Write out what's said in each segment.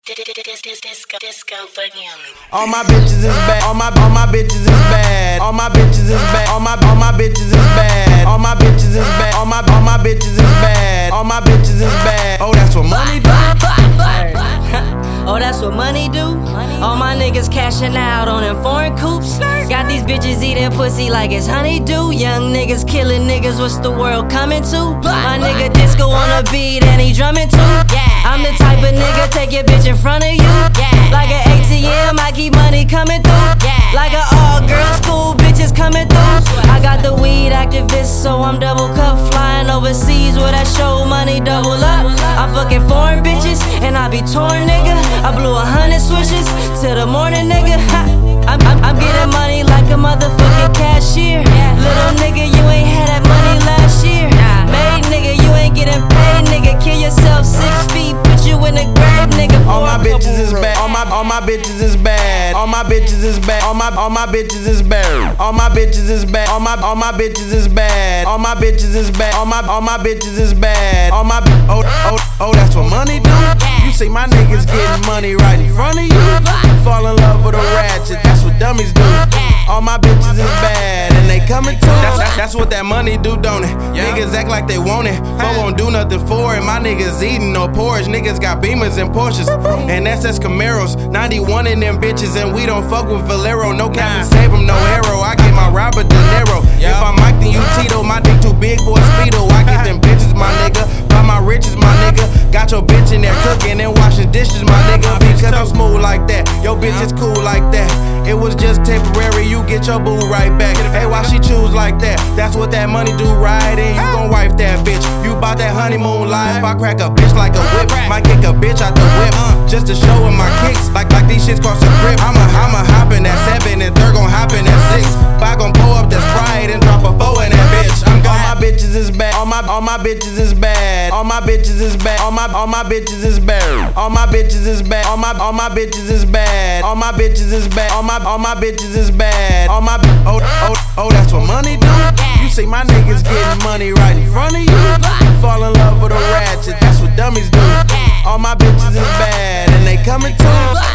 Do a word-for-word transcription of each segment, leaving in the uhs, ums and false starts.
Disco, disco, boogie on me. All my bitches is bad. All my all my bitches is bad. All my bitches is bad. All my all my bitches is bad. All my bitches is bad. All my all my bitches is bad. All my bitches is bad. Oh, that's what money do. Oh, that's what money do. All my niggas cashing out on them foreign coops. Got these bitches eating pussy like it's honeydew. Young niggas killing niggas, what's the world coming to? My nigga disco on a beat and he drumming too. I'm the type of nigga take your bitch in front of you. Like an A T M, I keep money coming through. Like an all-girl school, bitches coming through. I got the weed activist, so I'm double cup flying overseas where that show money double up. I'm fucking foreign bitches and I be torn, nigga. I blew a hundred swishes till the morning, nigga. Ha. I'm, I'm, I'm getting money like a motherfucking cashier. Little nigga, you ain't had that money last year. Made nigga, you ain't getting paid, nigga. Kill yourself six feet, put you in the grave, nigga. All my bitches is bad. All my all my bitches is bad. All my bitches is bad. All my all my bitches is bad. All my bitches is bad. All my all my bitches is bad. All my bitches is bad. All my all my bitches is bad. All my oh oh oh that's what money do. You see my niggas getting money right in front of you. Fall in love with a ratchet. That's what dummies do. All my bitches is bad and they coming too. That's, that's, that's what that money do, don't it? Yeah. Niggas act like they want it, but won't do nothing for it. My niggas eating no porridge. Niggas got Beamers and Porsches and S S Camaros. ninety-one in them bitches and we don't fuck with Valero. No Captain Save 'em, no hero. I get my Robert De Niro. If I'm Mike, then you Tito. My dick too big for a Speedo. I get them bitches, my nigga. Buy my riches, my nigga. Got your bitch in there cooking and washing dishes, my nigga. Because I'm smooth like that. Your bitch is cool like that. It was just temporary, you get your boo right back. Hey, why she choose like that? That's what that money do, right? And you gon' wife that bitch. You bout that honeymoon life. I crack a bitch like a whip. Might kick a bitch out the whip. Just to show her my kicks. Like like these shits cost a grip. I'ma I'ma hop in that seven and third gon' hop in that six. If I gon' pull up that Sprite and drop a four in that bitch. I'm all my bitches is bad. All my all my bitches is bad. All my bitches is bad. All my all my bitches is bad. All my bitches is bad. All my all my bitches is bad. All my bitches is bad. All my all my bitches is bad. All my oh oh oh that's what money do. You see my niggas getting money right in front of you. Fall in love with a ratchet. That's what dummies do. All my bitches is bad and they coming too.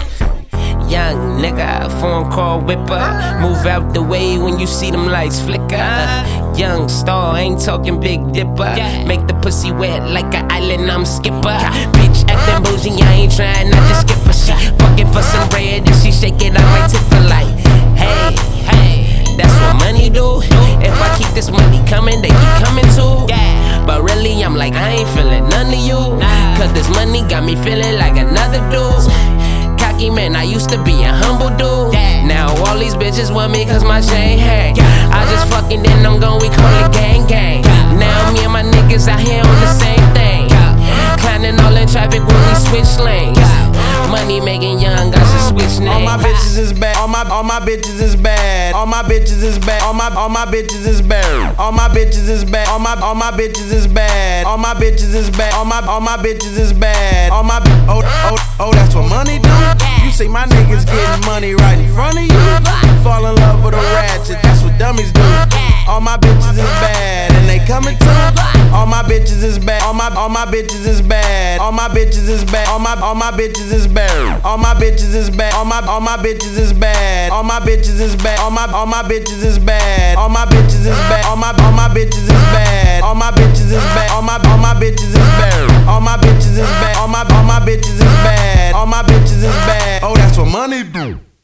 Young nigga, phone call whipper. Move out the way when you see them lights flicker. Young star, ain't talking Big Dipper. Make the pussy wet like an island, I'm skipper. Bitch acting bougie, I ain't trying not to skip her. She fucking for some bread and she shake it, I might tip her like, hey, hey, that's what money do. If I keep this money coming, they keep coming too. But really, I'm like, I ain't feeling none of you. Cause this money got me feeling like another dude. Cocky man, I used to be a humble dude. Now all these bitches want me cause my chain hang. I just fucking then I'm gon' we call it gang gang. Now me and my niggas out here on the same thing. Clowning all in traffic when we switch lanes. Money making young, I should switch names. All my bitches is bad. All my all my bitches is bad. All my bitches is bad. All my all my bitches is bad. All my bitches is bad. All my all my bitches is bad. All my bitches is bad. All my all my bitches is bad. All my oh oh oh that's what money do. You see my niggas getting money right in front of you. Fall in love with a ratchet. That's what dummies do. All my bitches is bad and they coming too. All my bitches is bad. All my all my bitches is bad. All my bitches is bad. All my all my bitches is bad. All my bitches is bad. All my all my bitches is bad. All my bitches is bad. All my all my bitches is bad. All my bitches is bad. All my all my bitches is bad. All my bitches is bad. All my all my bitches is bad. All my bitches is bad. All my all my bitches is bad. All my bitches is bad. Oh, that's what money do.